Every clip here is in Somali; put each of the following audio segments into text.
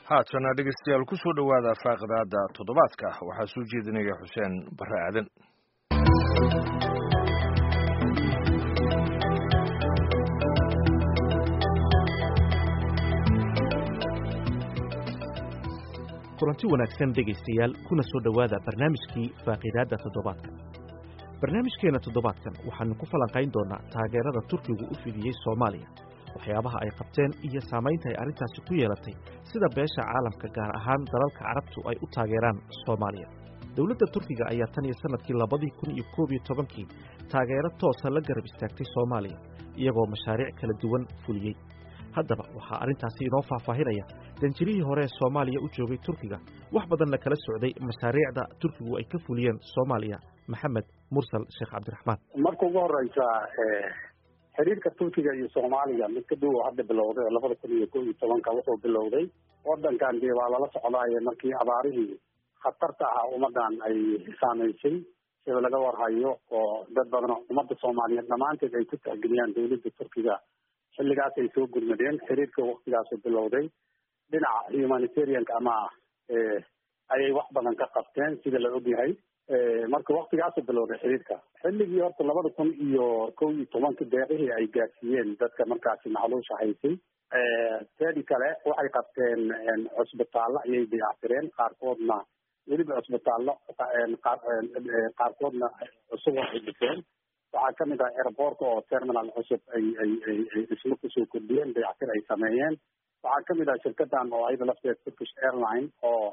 haatana dhegeystayaal ku soo dhowaada faaqadaada toddobaadka waxaa soo jeedinaya xuseen barre aadan. kulanti wanaagsan dhegaystayaal kuna soo dhowaada barnaamijkii faaqidaadda toddobaadka. barnaamijkeena toddobaadkan waxaanu ku falanqayn doonaa taageerada turkigu u fidiyey Soomaaliya, waxyaabaha ay qabteen iyo saamaynta ay arrintaasi ku yeelatay sida beesha caalamka gaar ahaan dalalka carabtu ay u taageeraan Soomaaliya. dowladda Turkiga ayaa tan iyo sanadkii 2011 taageero toosa la garab istaagtay Soomaaliya iyagoo mashaariic kala duwan fuliyey. haddaba waxaa arrintaasi inoo faahfaahinaya danjirihii hore ee Soomaaliya u joogay Turkiga wax badanna kala socday mashaariicda Turkigu ay ka fuliyeen Soomaaliya, Maxamed Mursal Sheekh Cabdiraxmaan. marka ugu horeysa xiriirka Turkiga iyo Soomaaliya mid ka dhow hadda bilowday 2011 wuxuu bilowday wadankan dee waa lala socdaayay markii abaarihii khatarta ah ummadan ay saameysay sida laga warhayo oo dad badan ummadda Soomaaliyeed dhamaanteed ay ku taageerayaan dowladda Turkiga xilligaas ay soo gurmadeen xiriirka waqtigaas bilowday dhinaca humanitarianka ama ayay wax badan ka qabteen sida la ogyahay marka waqtigaas bilowday xiriirka xilligii horta 2011 deeqihii ay gaarsiiyeen dadka markaasi macluusha haysay teedi kale waxay qabteen cusbitaallo ayay dayactireen qaarkoodna weliba cusbitaallo qaarkoodna cusub ay dhiseen waxaa ka mid ah airport oo terminal cusub ay dhismo kusoo kordhiyeen dayactir ay sameeyeen waxaa ka mid ah shirkadan oo ayada lafteed Turkish Airline oo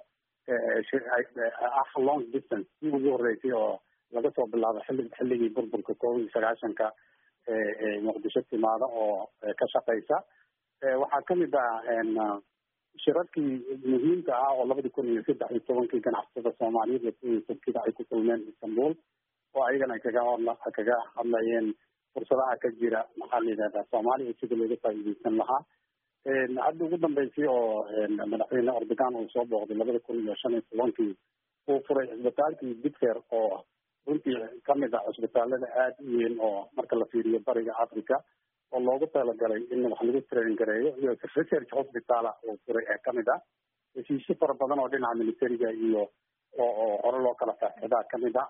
long distance si ugu horeysay oo laga soo bilaabo xilligii burburka 1990 muqdisho timaada oo ka shaqeysa waxaa ka mid ah shirarkii muhiimka ah oo 2013 ganacsatada Soomaaliyeed iyo Turkiga ay ku kulmeen Istanbul oo ayagana kaga hadlayeen fursadaha ka jira maxaa la yidhahdaa Soomaaliya sida looga faa'iideysan lahaa hadda ugu dambeysay oo madaxweyne Erdogan uu soo booqday 2015 uu furay isbitaalkii Bitfer oo runtii ka mid ah isbitaalada aad u weyn oo marka la fiiriyo bariga Afrika oo loogu talagalay in wax lagu train gareeyo iyo research hospital oo furay ka mid ah heshiisyo fara badan oo dhinaca militariga iyo oo hore loo kala faa'iidaa ka mid ah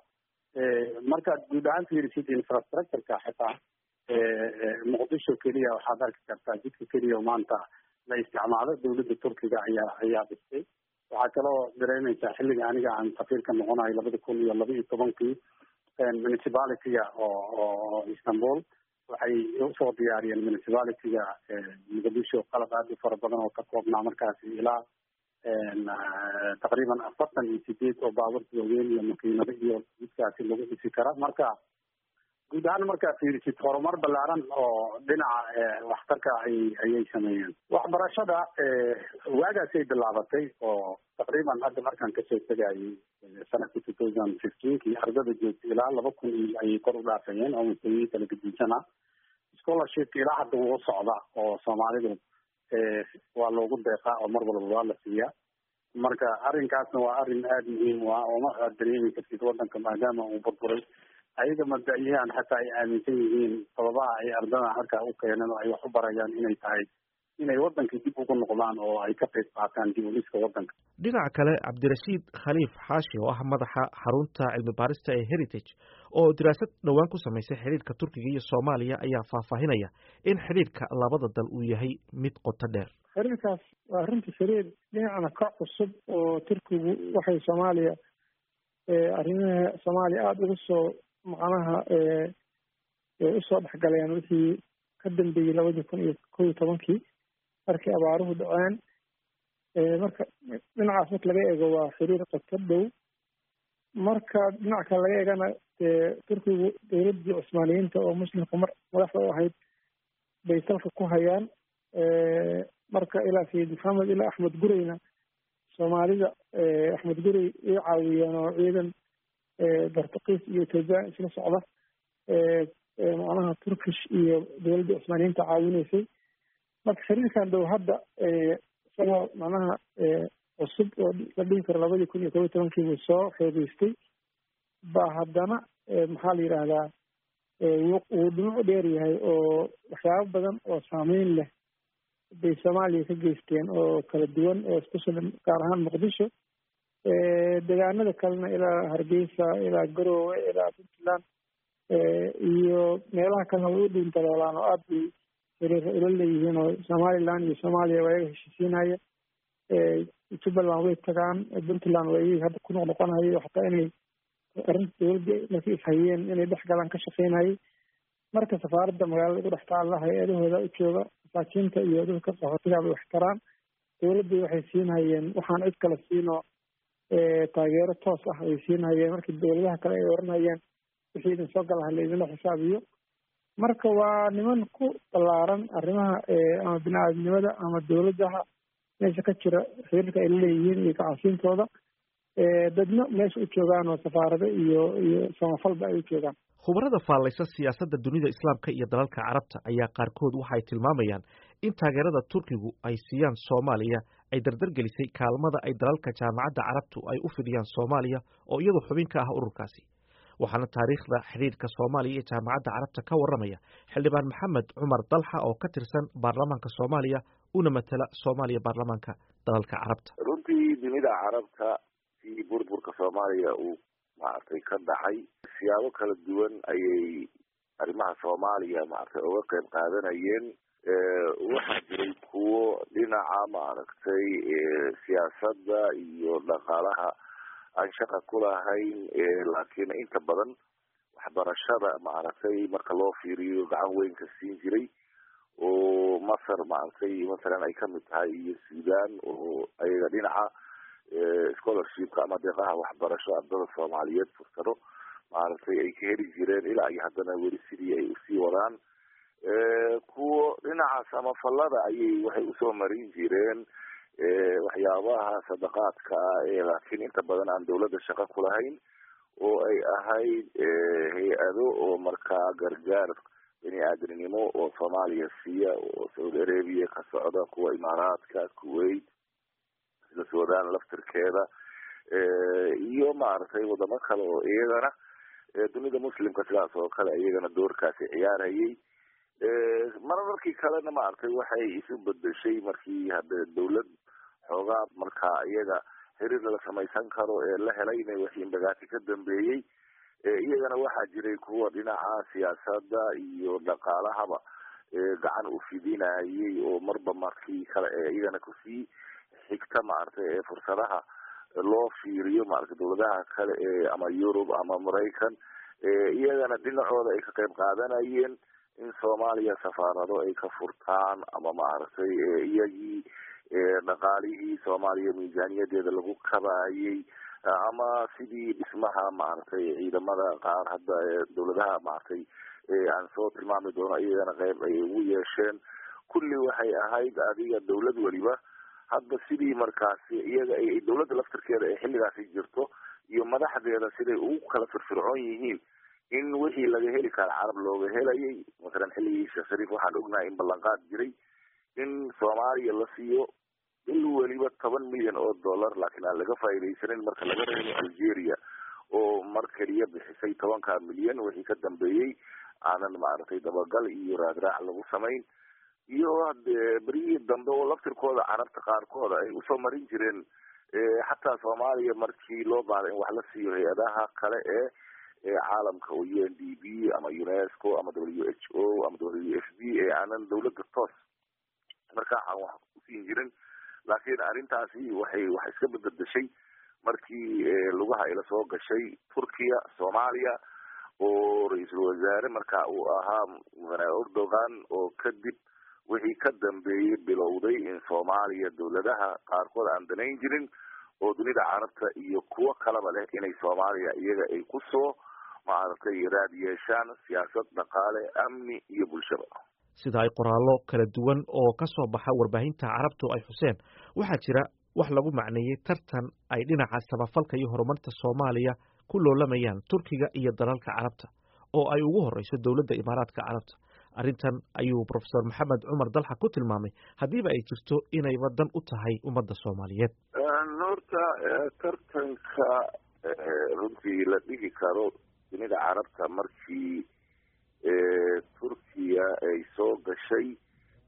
marka guud ahaan fiirisid infrastructure-ka xitaa muqdisho keliya waxaad arki kartaa jidka keliya maanta la isticmaalo dowladda Turkiga ayaa dhistay waxaa kaloo dareemaysaa xilliga aniga aan safiirka noqonayo 2012 municipality-ga oo Istanbul waxay usoo diyaariyeen municipality-ga muqdisho qalab aad u fara badan oo ka koobnaa markaasi ilaa taqriiban 48 oo baabuurta waaweyn iyo makiinado iyo jidkaasi lagu dhisi kara marka guud ahaan markaa fiirisid horumar ballaaran oo dhinaca waxtarka ayay sameeyeen waxbarashada waagaasay bilaabatay oo taqriiban hadda markaan kasoo tegayay sanadkii 2015 ardada joogtay ilaa 2000 ayay kor u dhaafayeen oo mustawiyii kala gedisan ah scholarship ilaa hadda wuu socda oo Soomaalidu waa loogu deeqaa oo mar walba waa la siiyaa marka arrinkaasna waa arrin aad muhiim u ah oo ma dareemi kartid wadanka maadaama uu burburay ayaga mabda'iyahan xataa ay aaminsan yihiin sababaha ay ardada halkaa u keeneen oo ay wax u barayaan inay tahay inay wadankii dib ugu noqdaan oo ay ka qayb qaataan dib u dhiska wadanka. dhinaca kale Cabdirashiid Khaliif Xaashi oo ah madaxa xarunta cilmi baarista ee Heritage oo diraasad dhowaan ku samaysay xiriirka Turkiga iyo Soomaaliya ayaa faahfaahinaya in xiriirka labada dal uu yahay mid qoto dheer. xiriirkaas waa runtii xiriir dhinacna ka cusub oo Turkigu waxay Soomaaliya arrimaha Soomaaliya aad ugu soo macnaha usoo dhexgaleen wixii ka dambeeyey 2011 markii abaaruhu dhaceen marka dhinacaas marka laga eego waa xiriir qoto dhow marka dhinaca kale laga eegana Turkigu dowladdii Cusmaaniyiinta oo muslimka madaxda u ahayd bay salka ku hayaan marka ilaa Sayid Maxamed ilaa Axmed Gureyna Soomaalida Axmed Gurey ay caawiyeen oo ciidan Bartaqiis iyo Tazaan isla socda macnaha Turkish iyo dowladda Cusmaaniyiinta caawinaysay marka xiriirkan dhow hadda isagoo macnaha cusub oo la dhihi karo 2011 buu soo xoogeystay baa haddana maxaa la yidhaahdaa wuu dhinac dheer yahay oo waxyaabo badan oo saameyn leh bay soomaaliya ka geysteen oo kala duwan, especially gaar ahaan muqdisho, deegaanada kalena ilaa hargeysa, ilaa garoowe, ilaa puntland iyo meelaha kalena way u dhiindaloolaan oo aada bay xiriira ula leeyihiin, oo somaliland iyo soomaaliya waa iyaga heshiisiinaya, jubbaland way tagaan, puntland waa iyaga hadda ku noqnoqonayay, xataa inay arrinta dawladda markay ishayeen inay dhex galaan ka shaqeynayay. marka safaaradda magaalada ugu dhex taalla hay-adahooda u jooga, masaakiinta iyo dadka qaxootiga bay wax taraan. dawladdii waxay siinhayeen waxaan cid kale siinoo taageero toos ah ay siinhayeen, markii dawladaha kale ay oranayeen wixii idin soo galaha laydinla xisaabiyo. marka waa niman ku ballaaran arrimaha ama bini-aadamnimada ama dawladaha meesha ka jira xiriirka ay laleeyihiin iyo kacasiintooda, dadna meesha u joogaan oo safaarado iyo samafalba ay u joogaan. khubarada faallaysa siyaasadda dunida islaamka iyo dalalka carabta ayaa qaarkood waxay tilmaamayaan in taageerada turkigu ay siiyaan soomaaliya ay dardargelisay kaalmada ay dalalka jaamacadda carabtu ay u fidiyaan soomaaliya oo iyadu xubin ka ah ururkaasi. waxaana taariikhda xidhiidhka soomaaliya iyo jaamacadda carabta ka warramaya xildhibaan maxamed cumar dalxa oo ka tirsan baarlamaanka soomaaliya una matala soomaaliya baarlamaanka dalalka carabta. runtii dunida carabta si burburka soomaaliya uu maaragtay ka dhacay siyaabo kala duwan ayay arrimaha soomaaliya maaragtay uga qayb qaadanayeen. waxaa jiray kuwo dhinaca maaragtay siyaasadda iyo dhaqaalaha aan shaqa ku lahayn, laakiin inta badan waxbarashada maaragtay marka loo fiiriyo gacan weyn ka siin jiray, oo masar maaragtay masalan ay kamid tahay iyo sudan oo ayaga dhinaca scholarshipka ama deeqaha waxbarasho ardada soomaaliyeed fursado maaragtay ay ka heli jireen ilaa iyo haddana weli sidii ay usii wadaan. kuwo dhinaca samafalada ayay waxay usoo marin jireen waxyaabaha sadaqaadka laakiin inta badan aan dawladda shaqo ku lahayn, oo ay ahayd hay-ado oo markaa gargaar bini-aadamnimo oo soomaaliya siiya, oo saudi arabia ka socda, kuwa imaaraadka, kuwait, sida sudan laftirkeeda, iyo maaragtay wadamo kale oo iyagana dunida muslimka sidaas oo kale iyagana doorkaasi ciyaarayay. mararkii kalena maaragtay waxay isu bedeshay markii hadda dawlad xoogaa markaa iyaga xiriir la samaysan karo ee la helayna wixii imbagaati ka dambeeyey. iyagana waxaa jiray kuwa dhinaca siyaasadda iyo dhaqaalahaba gacan u fidinayay, oo marba markii kale iyagana kusii xigta maaragtay fursadaha loo fiiriyo maaragtay dawladaha kale ama Yurub ama Maraykan, iyagana dhinacooda ay ka qayb qaadanayeen in soomaaliya safaarado ay ka furtaan, ama maaragtay iyagii dhaqaalihii soomaaliya miisaaniyadeeda lagu kabayay, ama sidii dhismaha maaragtay ciidamada qaar hadda dawladaha maaragtay aan soo tilmaami doono iyagana qayb ay ugu yeesheen. kulli waxay ahayd adiga dawlad weliba hadda sidii markaasi iyaga ay dawladda laftirkeeda ay xilligaasi jirto iyo madaxdeeda siday ugu kala firfircoon yihiin in wixii laga heli kara carab looga helayay. masalan xilligii sheekh shariif waxaan ognahay in ballanqaad jiray in soomaaliya la siiyo bil weliba 10 milyan oo dollar, laakiin aan laga faa'iidaysanin marka laga reebo Algeria oo mar kaliya bixisay 10 milyan. wixii ka dambeeyey aanan maaragtay dabagal iyo raadraac lagu samayn, iyo berihii dambe oo laftirkooda carabta qaarkooda ay usoo marin jireen xataa soomaaliya markii loo baahday in wax la siiyo hay-adaha kale ee caalamka oo UNDP ama UNESCO ama WHO ama WFP aanan dawladda toos markaa aan wax usiin jirin. laakiin arrintaasi waxay wax iska bedeshay markii lugaha ila soo gashay Turkiya Soomaaliya, oo ra-iisul wasaare markaa uu ahaa Erdogan, oo kadib wixii ka dambeeyey bilowday in Soomaaliya dawladaha qaarkood aan danayn jirin oo dunida carabta iyo kuwo kalaba leh inay Soomaaliya iyaga ay ku soo maaragtay raad yeeshaan siyaasad, dhaqaale, amni iyo bulshada. sida ay qoraallo kala duwan oo ka soo baxa warbaahinta carabtu ay xuseen, waxaa jira wax lagu macneeyey tartan ay dhinaca samafalka iyo horumarta Soomaaliya ku loolamayaan Turkiga iyo dalalka carabta, oo ay ugu horeyso dawladda Imaaraadka Carabta. arrintan ayuu Professor Maxamed Cumar Dalxa ku tilmaamay haddiiba ay jirto inay wadan u tahay ummadda Soomaaliyeed. horta tartanka runtii la dhigi karo dunida carabta markii Turkiya ay soo gashay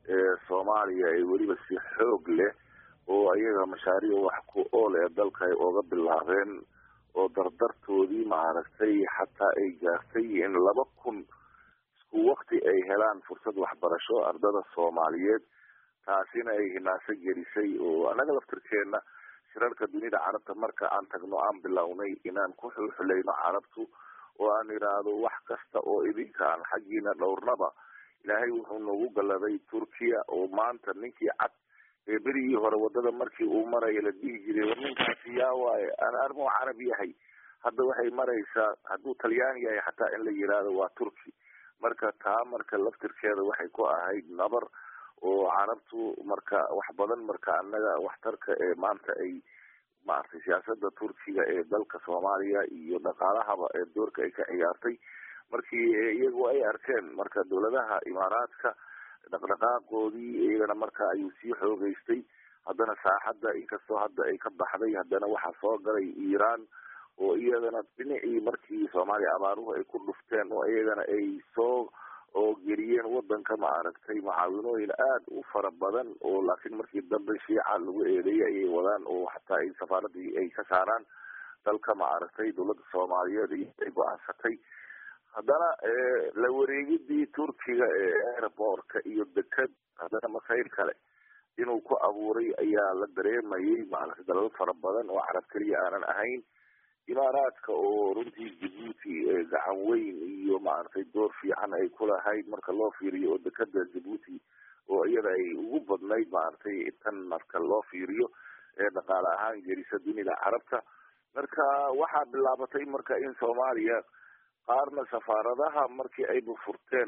soomaaliya ay weliba si xoog leh oo ayaga mashaariic wax ku ool ee dalka ay ooga bilaabeen oo dardartoodii maaragtay xataa ay gaartay in 2,000 isku waqti ay helaan fursad waxbarasho ardada soomaaliyeed taasina ay hinaaso gelisay oo anaga laftirkeena shirarka dunida carabta marka aan tagno aan bilownay inaan ku xulxulayno carabtu oo aan idhaahdo wax kasta oo idinka aan xaggiina dhowrnaba ilaahay wuxuu noogu galaday Turkiya oo maanta ninkii cad ee berigii hore wadada markii uu marayo la dhihi jiray war ninkaasi yaa waaye aan armo carab yahay hadda waxay maraysaa hadduu talyaani yahay xataa in la yiraahdo waa Turki marka taa marka laftirkeeda waxay ku ahayd nabar oo carabtu marka wax badan marka anaga waxtarka ee maanta ay maartay siyaasadda Turkiga ee dalka Soomaaliya iyo dhaqaalahaba ee doorka ay ka ciyaartay markii iyagu ay arkeen marka dawladaha Imaaraadka dhaqdhaqaaqoodii iyagana marka ayuu sii xoogaystay haddana saaxadda inkastoo hadda ay ka baxday haddana waxaa soo galay Iiraan oo iyagana dhinacii markii Soomaaliya abaaruhu ay ku dhufteen oo iyagana ay soo oo geliyeen wadanka maaragtay macaawinooyin aad u fara badan oo laakiin markii dambe shiica lagu eedeeyay ayay wadaan oo xataa ay safaaradii ay ka saaraan dalka maaragtay dawladda Soomaaliyeed ay go'aansatay haddana la wareegidii Turkiga ee airportka iyo dekad haddana masayr kale inuu ku abuuray ayaa la dareemayay maaragtay dalal fara badan oo carab kaliya aanan ahayn Imaaraadka oo runtii Djibouti gacan weyn iyo maaragtay door fiican ay ku lahayd marka loo fiiriyo oo dekada Djibouti oo iyada ay ugu badnayd maaragtay tan marka loo fiiriyo dhaqaale ahaan gelisa dunida carabta marka waxaa bilaabatay marka in Soomaaliya qaarna safaaradaha markii ay furteen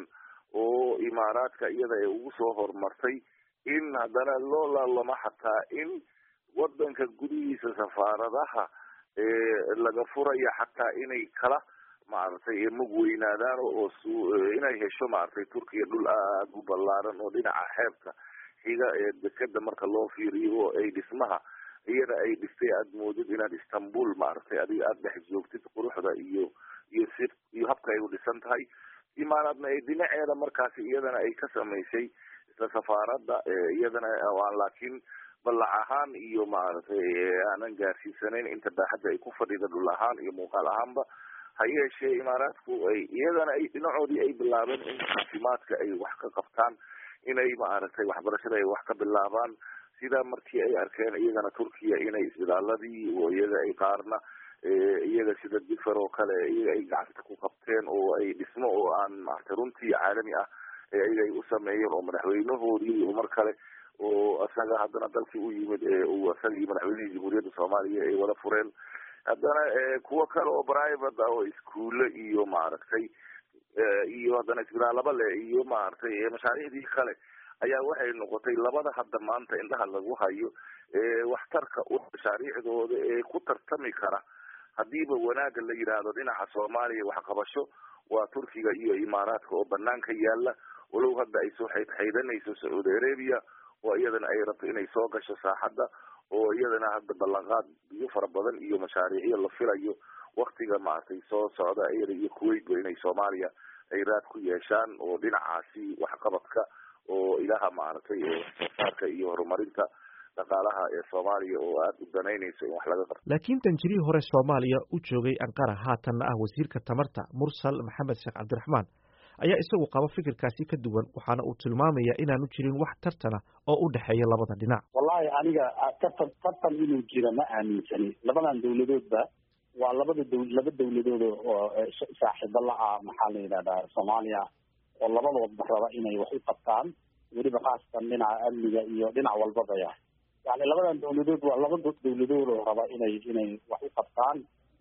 oo Imaaraadka iyada ay ugu soo hormartay in haddana loo laalama xataa in wadanka gudihiisa safaaradaha laga furaya xataa inay kala maaragtay mug weynaadaan oo inay hesho maaragtay Turkiya dhul aad u ballaaran oo dhinaca xeebta xiga ee dekada marka loo fiiriyo oo ay dhismaha iyada ay dhistay aad moodid inaad Istanbul maaragtay adiga aad dhex joogtid quruxda iyo habka ay u dhisan tahay Imaaraadna ay dhinaceeda markaasi iyadana ay ka samaysay isla safaaradda iyadana waan laakiin balac ahaan iyo maaragtay aanan gaarsiisanayn inta baaxadda ay ku fadhida dhul ahaan iyo muuqaal ahaanba ha yeeshee Imaaraadku ay iyadana ay dhinacoodii ay bilaabeen in caafimaadka ay wax ka qabtaan inay maaragtay waxbarashada ay wax ka bilaabaan sida markii ay arkeen iyagana Turkiya inay isbitaaladii oo iyaga ay qaarna iyaga sida Difer oo kale iyaga ay gacanta ku qabteen oo ay dhismo oo aan maaragtay runtii caalami ah iyaga ay u sameeyeen oo madaxweynahoodii mar kale oo asaga haddana dalkii u yimid uu asagii madaxweynihii jamhuuriyadda Soomaaliya ay wada fureen haddana kuwa kale oo private ah oo iskuulle iyo maaragtay iyo haddana isbitaalaba leh iyo maaragtay mashaariicdii kale ayaa waxay noqotay labada hadda maanta indhaha lagu hayo waxtarka mashaariicdooda ee ku tartami kara hadiiba wanaaga la yiraahdo dhinaca Soomaaliya wax qabasho waa Turkiga iyo Imaaraadka oo banaanka yaala walow hadda ay soo xaydanayso Saudi Arabia oo iyadana ay rabto inay soo gasho saaxadda oo iyadana hadda ballanqaad biyo fara badan iyo mashaariicyo la filayo waqtiga maartay soo socda iyada iyo Kuwait inay Soomaaliya ay raad ku yeeshaan oo dhinacaasi wax qabadka oo ilaha maartay safarka iyo horumarinta dhaqaalaha ee Soomaaliya oo aad u danaynayso in wax laga qabto laakiin tanjiri hore Soomaaliya u joogay Ankara haatan ah wasiirka tamarta Mursal Maxamed Sheekh Cabdiraxmaan ayaa isagu qaba fikirkaasi ka duwan waxaana uu tilmaamayaa inaanu jirin wax tartana oo u dhaxeeya labada dhinac wallahi aniga tartan inuu jiro ma aaminsani labadan dawladoodba waa laba dawladood oo saaxiibo la ah maxaa la yiraahdaa Soomaaliya oo labadoodba raba inay wax u qabtaan weliba khaasatan dhinaca amniga iyo dhinac walbaba yani labadan dawladood waa laba dawladood oo raba inay wax u qabtaan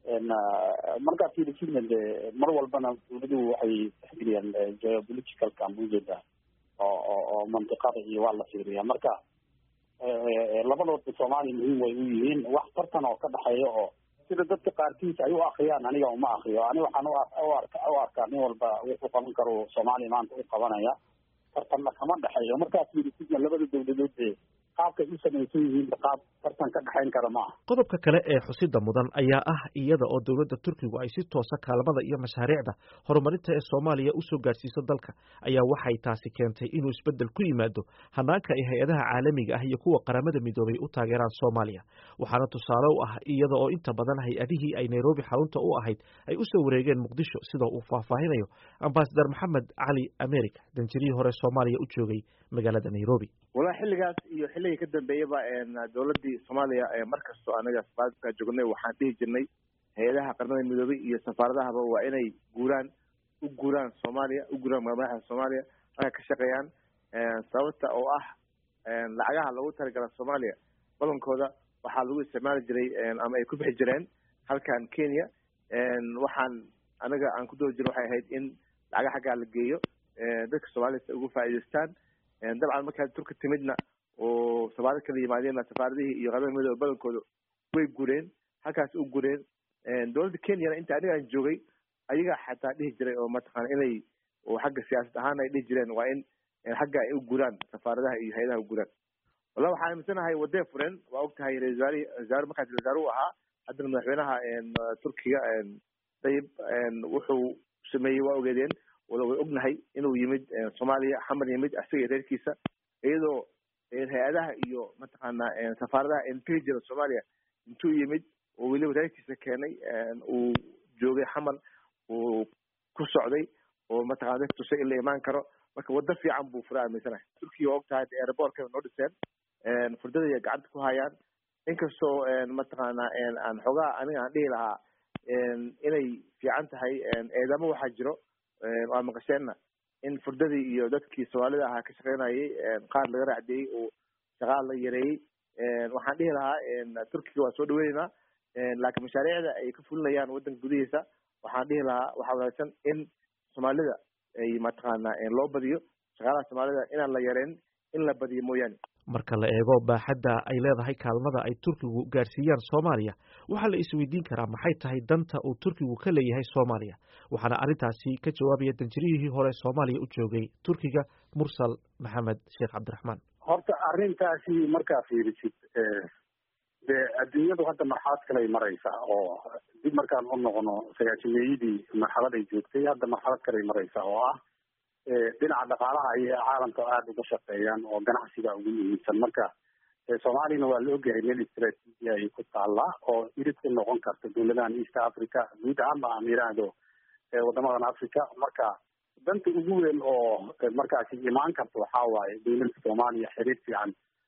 marka fiirisid mar walbana dawladuhu waxay tixgeliyaan geopolitical cambuujada oo mantiqada iyo waa la fiiriyaa marka labadoodba Soomaaliya muhiim way u yihiin wax tartan oo ka dhaxeeya oo sida dadka qaarkiis ay u akhriyaan aniga uma akhriyo aniga waxaan u arkaa nin walba wuxuu qaban karo Soomaaliya maanta u qabanaya tartanna kama dhaxeeyo markaas fiirisidna labada dawladood qaabkay u samaysan yihiin qaab tartan ka dhexayn kara ma aha. qodobka kale ee xusida mudan ayaa ah iyada oo dowladda turkigu ay si toosa kaalmada iyo mashaariicda horumarinta ee soomaaliya usoo gaadhsiiso dalka ayaa waxay taasi keentay inuu isbeddel ku yimaado hanaanka ay hay-adaha caalamiga ah iyo kuwa qaramada midoobay u taageeraan soomaaliya waxaana tusaale u ah iyada oo inta badan hay-adihii ay nairobi xarunta u ahayd ay usoo wareegeen muqdisho sida uu faahfaahinayo ambasadar maxamed cali america danjirihii hore soomaaliya u joogay magaalada nairobi. walaa xilligaas iyo xilligii ka dambeeyaba dowladii soomaaliya markastoo anaga safaarka joognay waxaan dhihi jirnay hay-adaha qaramada midoobay iyo safaaradahaba waa inay u guuraan soomaaliya u guuraan madaxda soomaaliya markay ka shaqeeyaan sababta oo ah lacagaha lagu talagala soomaaliya badankooda waxaa lagu isticmaali jiray ama ay ku bixi jireen halkan Kenya waxaan anaga aan ku doodi jirnay waxay ahayd in lacagaha xaggaa la geeyo dadka Soomaaliyeed ugu faa'iideystaan dabcan markaa turka timidna oo safaarad kala yimaadeen safaaradihii iyo qaramada midoobay badankooda way gureen halkaas u gureen dowladda Kenya inta aniga aan joogay ayaga xataa dhihi jiray oo mataqaan inay oo xagga siyaasad ahaan ay dhihi jireen waa in xagga ay u guraan safaaradaha iyo hay'adaha u guraan والله waxaan aaminsanahay wadada furan waa ogtahay ra'iisul wasaare markaas wasaare uu ahaa hadda madaxweynaha Turkiga Tayyip wuxuu sameeyay waa ogeedeen wada ognahay inuu yimid Soomaaliya xamar yimid asiga reerkiisa iyadoo hay'adaha iyo mataqaana safaaradaha intiijada Soomaaliya intuu yimid oo waliba reerkiisa keenay uu joogay xamar uu ku socday oo mataqaana tusay in la imaan karo marka wada fiican buu furaa aaminsanahay Turkiga oo ogtahay airport-ka noo dhiseen furdada ay gacanta ku hayaan inkastoo mataqaana aan xogaa aniga aan dhihi lahaa inay fiican tahay eedamo waxa jiro waa maqasheenna in furdadii iyo dadkii Soomaalida ahaa ka shaqeynayay qaar laga raacdiyay oo shaqaale la yareeyay waxaan dhihi lahaa Turkiga waa soo dhaweynaa laakiin mashaariicda ay ka fulinayaan wadanka gudihiisa waxaan dhihi lahaa waxa wanaagsan in Soomaalida ay mataqaana loo badiyo shaqaalaha Soomaalida inaan la yareen in la badiyo mooyaane marka la eego baaxadda ay leedahay kaalmada ay Turkigu gaarsiiyaan Soomaaliya waxa la isweydiin karaa maxay tahay danta uu Turkigu ka leeyahay Soomaaliya waxaana arintaasi ka jawaabaya danjirihii hore Soomaaliya u joogay Turkiga Mursal Maxamed Sheekh Cabdiraxmaan horta arintaasi markaa fiirisid adduunyadu hadda marxalad kale ay maraysaa oo dib markaan u noqono sagaashameeyadii marxalad ay joogtay hadda marxalad kale ay maraysaa oo ah dhinaca dhaqaalaha ayay caalamka aada uga shaqeeyaan oo ganacsiga ugu muhiimsan marka soomaaliyana waa la ogyahay meel istaraatiiji ay ku taallaa oo irid ku noqon karta dowladahan East Africa guud ahaanba aan yiraahdo wadamadan Africa marka danta ugu weyn oo markaasi imaan karta waxaa waaye dowladda Soomaaliya xiriir fiican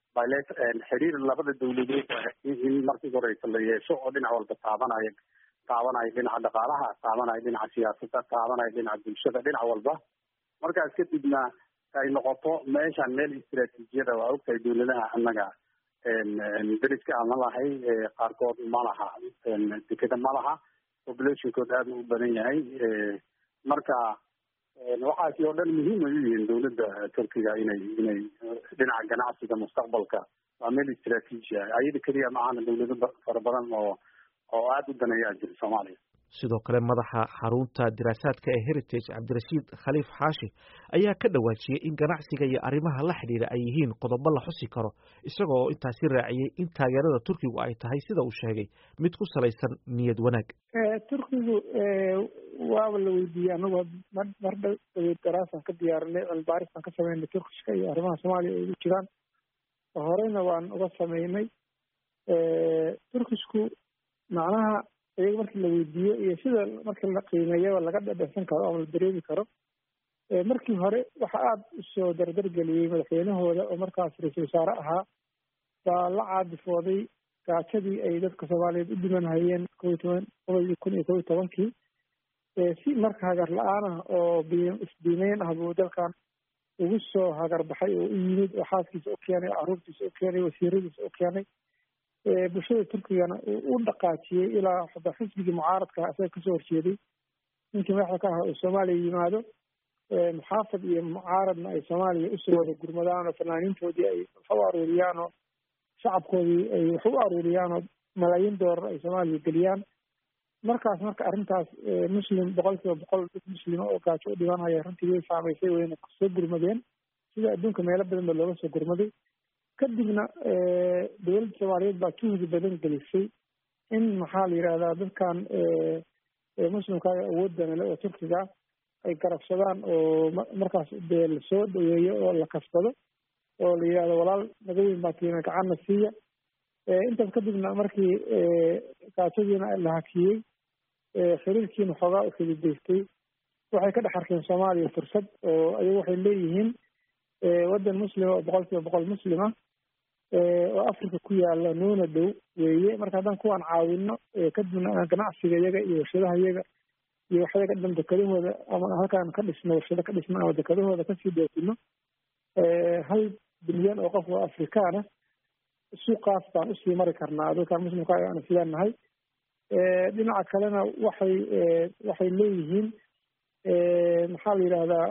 xiriir labada dowladood in markii horeysa la yeesho oo dhinac walba taabanaya dhinaca dhaqaalaha taabanaya dhinaca siyaasadda taabanaya dhinaca bulshada dhinac walba markaas kadibna ay noqoto meeshaan meel istaraatiijiyada waa ogtahay dowladaha annaga dariska aan la lahay qaarkood ma laha dekeda ma laha populationkood aada u badan yahay marka waxaasi oo dhan muhiim ay u yihiin dowladda Turkiga inay dhinaca ganacsiga mustaqbalka waa meel istaraatiiji ah ayada keliya ma ahana dowlado fara badan oo aada u daneeyaa jira Soomaaliya sidoo kale madaxa xarunta diraasaadka ee Heritage Cabdirashiid Khaliif Xaashi ayaa ka dhawaajiyay in ganacsiga iyo arrimaha la xiriira ay yihiin qodobo la xusi karo isagoo intaasi raaciyay in taageerada Turkigu ay tahay sida uu sheegay mid ku salaysan niyad wanaag Turkigu waaba la weydiiyay anagoo mar daraasan ka diyaarinay cilbaaristan ka sameynay Turkishka iyo arrimaha Soomaaliya ay ugu jiraan horeyna waan uga sameynay Turkishku macnaha iyaga markii la weydiiyo iyo sida markii la qiimeeyo laga dhadhansan karo ama la dareemi karo markii hore waxa aada usoo dardargeliyey madaxweynahooda oo markaas ra-iisul wasaare ahaa baa la caadifooday gaajadii ay dadka Soomaaliyeed u dhiman hayeen 2011 si marka hagar la-aan ah oo isdiimeyn ah buu dalkan ugu soo hagar baxay oo u yimid oo xaaskiisa u keenay caruurtiisa u keenay wasiiradiisa u keenay bulshada Turkigana uu dhaqaajiyay ilaa xisbigii mucaaradka asaga kasoo horjeeday ninkii madaxda ka ahaa oo Soomaaliya yimaado muxaafid iyo mucaaradna ay Soomaaliya usoo wada gurmadaan oo fanaaniintoodii ay wax u aruuriyaan oo shacabkoodii ay wax u aruuriyaan oo malaayiin doolar ay Soomaaliya geliyaan markaas marka arrintaas muslim 100% dad muslima oo gaajo u dhimanaya runtii way saameysay wayna soo gurmadeen sida adduunka meelo badan baa looga soo gurmaday kadibna dowladda soomaaliyeed baa juhdi badan gelisay in maxaa la yidhahdaa dadkan muslimka awoodana le oo turkiga ay garabsadaan oo markaas dee lasoo dhaweeyo oo la kasbado oo la yidhahdo walaal naga weyn baa tiina gacanna siiya intaas kadibna markii gaajadiina la hakiyey xiriirkiina xoogaa u xididaystay waxay ka dhex arkeen soomaaliya fursad oo ayagu waxay leeyihiin waddan muslima oo 100% muslima oo Afrika ku yaala noona dhow weeye marka haddaan kuwaan caawino kadibna ganacsiga iyaga iyo warshadaha iyaga iyo waxyaga dhan dekadahooda ama halkaan ka dhisno warshado ka dhisno ama dekadahooda kasii dhoofino 1 bilyan oo qof oo Afrikaan ah suuqaas baan usii mari karnaa dadka muslimka aan isleenahay dhinaca kalena waxay leeyihiin maxaa la yidhahdaa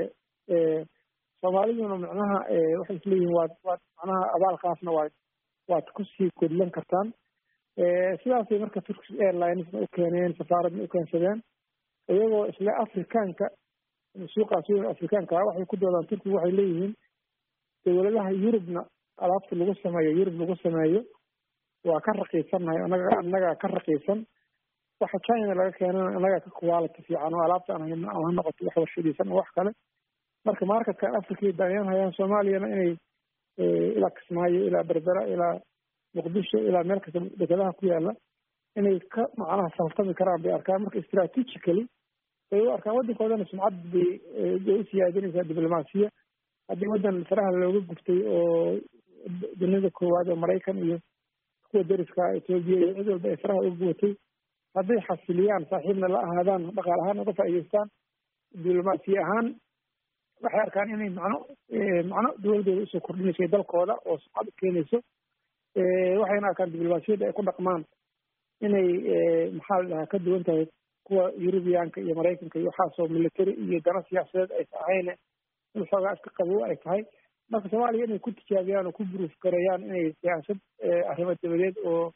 soomaaliduna macnaha waxay isleeyihiin waad macnaha abaalkaasna waad kusii kodlan kartaan sidaasay marka Turkish Airlinesna u keeneen safaaradna u keensadeen iyagoo isla Afrikaanka suuqaas weyn Afrikaanka waxay ku doodaan Turkiga waxay leeyihiin dowladaha Yurubna alaabta lagu sameeyo waa ka raqiisanahay anaga ka raqiisan waxa China laga keenay anaga ka quality fiican oo alaabta aan noqoto wax warshadiisan wax kale marka markadka Afrika daayaan hayaan Soomaaliyana inay ila Kismaayo ila Berbera ila Muqdisho ila meel kasta dekadaha ku yaala inay ka macnaha saltami karaan bay arkaan marka strategically ay u arkaan waddankoodana sumcad bay u siyaadinaysaa diblomaasiya haddii waddan faraha looga guftay oo dunida koowaad oo Maraykan iyo kuwa dariska Ethiopia iyo cid walba ay faraha uga gubatay hadday xasiliyaan saaxiibna la ahaadaan dhaqaale ahaan uga faa'iidaystaan diblomaasiya ahaan waxay arkaan inay macno dowladooda usoo kordhinayso dalkooda oo sumcad u keenayso waxayna arkaan diblomaasiyadda ay ku dhaqmaan inay maxaa la dhahaa ka duwan tahay kuwa Yurubiyaanka iyo Maraykanka iyo waxaasoo military iyo dana siyaasadeed ay tahayn in xoogaa iska qabow ay tahay marka Soomaaliya inay ku tijaabiyaan oo ku buruuf gareeyaan inay siyaasad arrimo dabadeed oo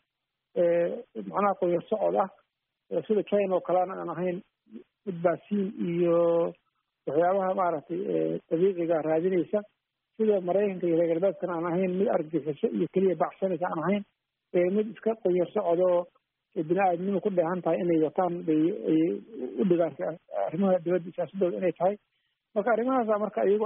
macnaha qoyar socod ah sida China oo kalena aan ahayn mid baasiin iyo waxyaabaha maaragtay dabiiciga raadinaysa sida Maraykanka iyo reer galbeedkana aan ahayn mid argagixisho iyo keliya baxsanaysa aan ahayn mid iska qoyar socod oo bini'aadnimo ku dheehan tahay inay wataan bay u dhigaan arrimaha dibadda siyaasadooda inay tahay marka arrimahaasa marka iyagu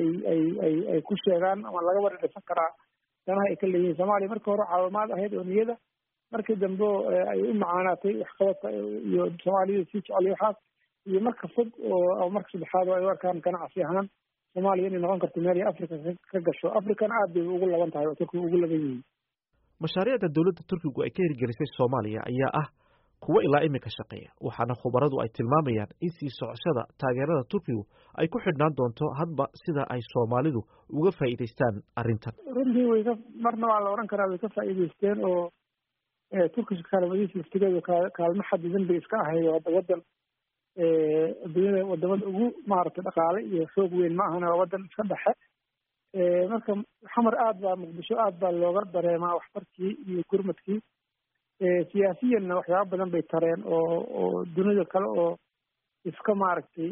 ay ku sheegaan ama laga wada dhisan karaa danaha ay ka leeyihiin Soomaaliya markii hore caawimaad ahayd oo niyada markii dambe ay u macaanaatay waxqabadka iyo Soomaalida si jecel waxaas iyo marka fog oo marka saddexaad ay u arkaan ganacsi ahaan Soomaaliya inay noqon karto meel Afrika ka gasho Afrikana aad bay ugu laban tahay oo Turkiga ugu laban yihiin mashaariicda dowladda Turkigu ay ka hirgelisay Soomaaliya ayaa ah kuwa ilaa imika shaqeeya waxaana khubaradu ay tilmaamayaan in sii socoshada taageerada Turkigu ay ku xidhnaan doonto hadba sida ay Soomaalidu uga faa'iidaystaan arrintan runtii marna waa la oran karaa way ka faa'iidaysteen oo Turkish kaalmadiisa laftigeedu kaalmo xadidan bay iska ahayd waddan adduunyada wadamada ugu maaragtay dhaqaale iyo xoog weyn ma ahana waa waddan iska dhexe marka xamar Muqdisho aad baa looga dareemaa waxtarkii iyo gurmadkii siyaasiyanna waxyaaba badan bay tareen oo dunida kale oo iska maaragtay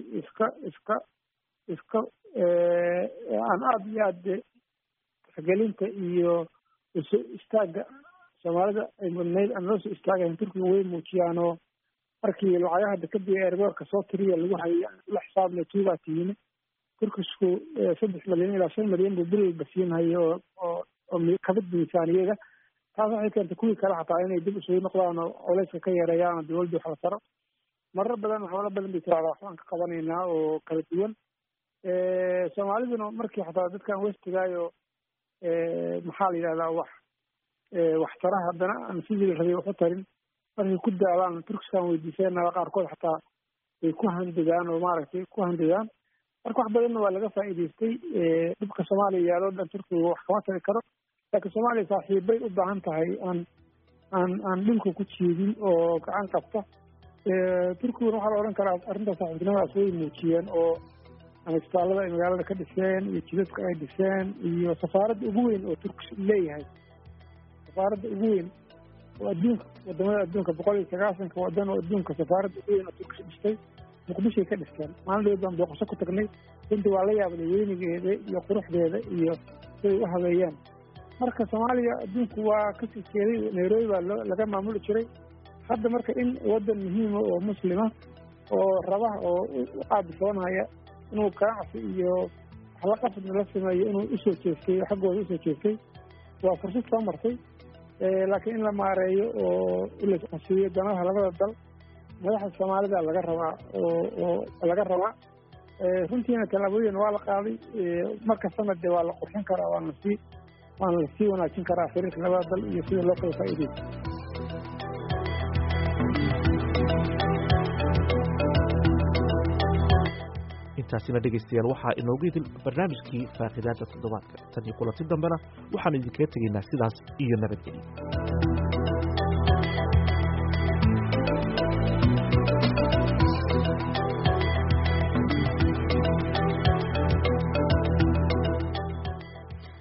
iska aan aad iyo aad tixgelinta iyo isu istaaga Soomaalida ay mudnayd aan loo soo istaagayn Turkiga way muujiyaanoo markii lacagaha dekadii airborka soo tiriya lagu hayay la xisaabna tuugaa tihiin Turkishku 3 milyan ilaa 5 milyan buu bil basiinayo oo kabad miisaaniyada taas waxay keentay kuwii kale xataa inay dib u soo noqdaan oo culayska ka yareeyaan dowladda wax la taro marar badan bay tiraahdaa waxaan ka qabanaynaa oo kala duwan Soomaaliduna markii xataa dadkan westigaayo maxaa la yidhahdaa wax taraha haddana aan sidii la rabay wax u tarin markay ku daalaan Turkistan weydiiseenna qaarkood xataa ay ku handadaan oo maaragtay ku handadaan marka wax badanna waa laga faa'iidaystay dhibka Soomaaliya yaalo dhan Turkiga wax kama tari karo laakiin Soomaaliya saaxiibbay u baahan tahay aan dhulka ku jiidin oo gacan qabta Turkiguna waxaa la oran karaa arrinta saaxiibtinimadaas way muujiyeen oo isbitaallada ay magaalada ka dhiseen iyo jidadka ay dhiseen iyo safaaradda ugu weyn oo Turkish leeyahay safaaradda ugu weyn oo adduunka wadamada adduunka 190 wadan oo adduunka safaaradda ugu weyn oo Turkish dhistay Muqdisho ka dhisteen maalin baan booqasho ku tagnay inta waa la yaabnay weynigeeda iyo quruxdeeda iyo siday u habeeyaan marka soomaaliya adduunku waa ka siskeeday, nairobi baa laga maamuli jiray. hadda marka in waddan muhiima oo muslima oo raba oo u caabisoonaya inuu ganacsi iyo waxla qasad la sameeyo inuu usoo jeestay xaggooda usoo jeestay waa fursad soo martay. laakiin in la maareeyo oo la isqasiiyo danaha labada dal madaxda soomaalida laga rabaa runtiina tallaabooyin waa la qaaday. markastana dee waa la qurxin karaa, waana lasii wanaajin karaa xiriirka labada dal iyo sida loo kala faa'iideysto. intaasina dhegaystayaal waxaa inoogu idin barnaamijkii faaqidaada toddobaadka. tan iyo kulanti dambena waxaan idinkaga tegaynaa sidaas iyo nabadgelyo.